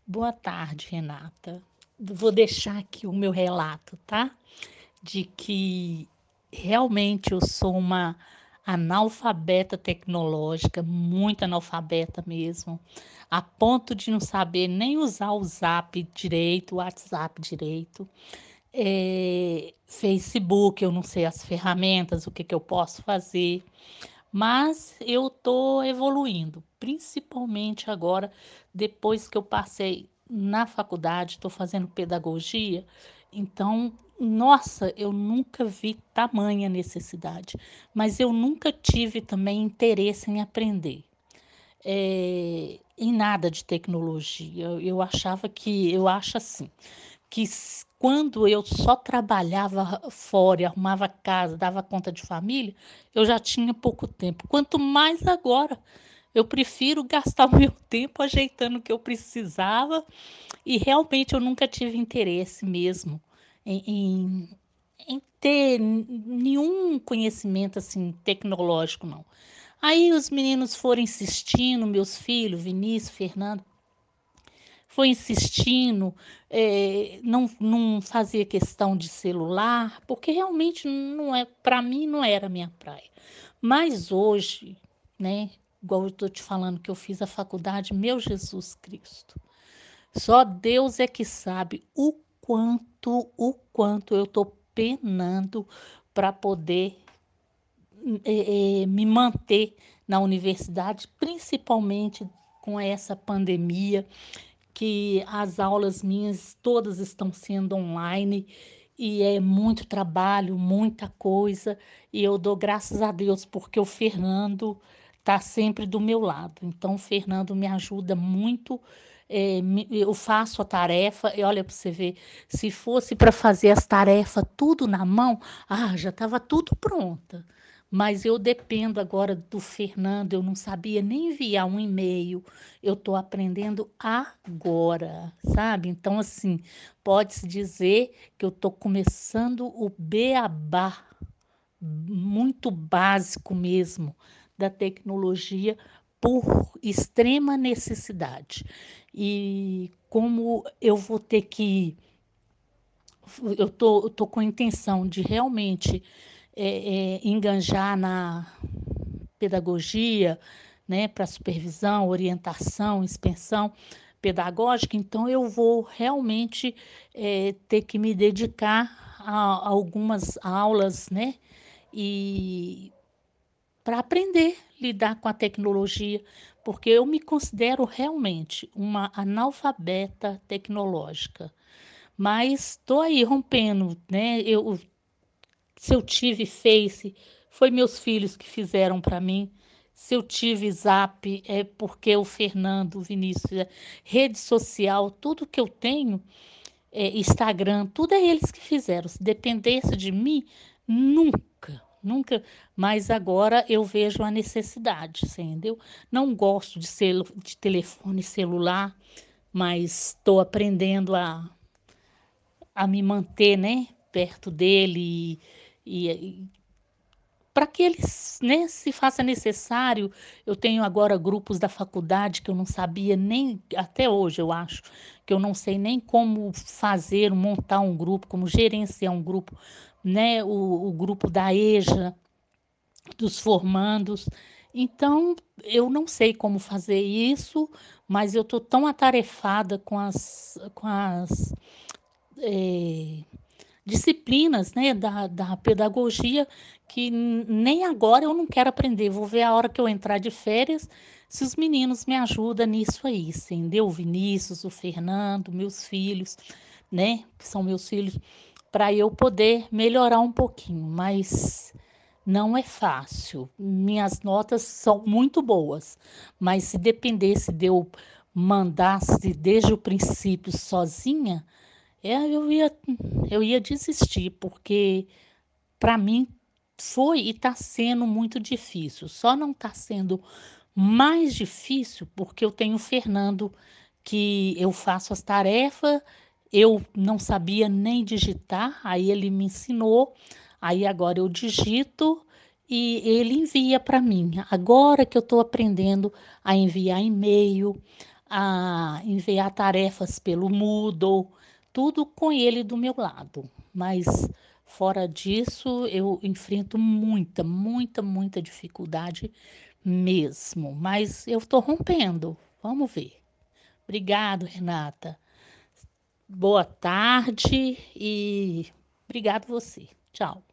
Boa tarde, Renata. Vou deixar aqui o meu relato, tá? De que realmente eu sou uma analfabeta tecnológica, muito analfabeta mesmo, a ponto de não saber nem usar o Zap direito, o WhatsApp direito. Facebook, eu não sei as ferramentas, o que eu posso fazer. Mas eu estou evoluindo, principalmente agora, depois que eu passei na faculdade, estou fazendo pedagogia. Então, nossa, eu nunca vi tamanha necessidade, mas eu nunca tive também interesse em aprender em nada de tecnologia. Eu achava que, eu acho assim, que quando eu só trabalhava fora, e arrumava casa, dava conta de família, eu já tinha pouco tempo. Quanto mais agora, eu prefiro gastar o meu tempo ajeitando o que eu precisava e realmente eu nunca tive interesse mesmo em, em, em ter nenhum conhecimento assim tecnológico, não. Aí os meninos foram insistindo, meus filhos, Vinícius, Fernando, foi insistindo, não fazia questão de celular, porque realmente não é, para mim não era minha praia. Mas hoje, né, igual eu estou te falando que eu fiz a faculdade, meu Jesus Cristo, só Deus é que sabe o quanto eu estou penando para poder me manter na universidade, principalmente com essa pandemia, que as aulas minhas todas estão sendo online e é muito trabalho, muita coisa, e eu dou graças a Deus porque o Fernando está sempre do meu lado. Então, o Fernando me ajuda muito. Eu faço a tarefa, e olha para você ver, se fosse para fazer as tarefas tudo na mão, já estava tudo pronta. Mas eu dependo agora do Fernando, eu não sabia nem enviar um e-mail, eu estou aprendendo agora, sabe? Então, assim, pode-se dizer que eu estou começando o beabá, muito básico mesmo, da tecnologia por extrema necessidade. E como eu vou ter que. Eu tô com a intenção de realmente enganjar na pedagogia, né, para supervisão, orientação, inspeção pedagógica, então eu vou realmente ter que me dedicar a algumas aulas, né, e para aprender a lidar com a tecnologia, porque eu me considero realmente uma analfabeta tecnológica, mas estou aí rompendo, né? Se eu tive Face, foi meus filhos que fizeram para mim. Se eu tive Zap, é porque o Fernando, o Vinícius, rede social, tudo que eu tenho, Instagram, tudo é eles que fizeram. Se dependesse de mim, nunca, nunca. Mas agora eu vejo a necessidade, você entendeu? Não gosto de telefone celular, mas estou aprendendo a me manter, né, perto dele e para que eles, né, se faça necessário. Eu tenho agora grupos da faculdade que eu não sabia nem, até hoje eu acho, que eu não sei nem como fazer, montar um grupo, como gerenciar um grupo, né, o grupo da EJA, dos formandos. Então, eu não sei como fazer isso, mas eu estou tão atarefada com as disciplinas, né, da pedagogia, que nem agora eu não quero aprender. Vou ver a hora que eu entrar de férias, se os meninos me ajudam nisso aí, entendeu? O Vinícius, o Fernando, meus filhos, né, que são meus filhos, para eu poder melhorar um pouquinho, mas não é fácil. Minhas notas são muito boas, mas se dependesse de eu mandasse desde o princípio sozinha, eu ia desistir, porque para mim foi e está sendo muito difícil. Só não está sendo mais difícil porque eu tenho o Fernando, que eu faço as tarefas, eu não sabia nem digitar, aí ele me ensinou, aí agora eu digito e ele envia para mim. Agora que eu estou aprendendo a enviar e-mail, a enviar tarefas pelo Moodle, tudo com ele do meu lado. Mas fora disso, eu enfrento muita dificuldade mesmo. Mas eu estou rompendo. Vamos ver. Obrigado, Renata. Boa tarde e obrigado você. Tchau.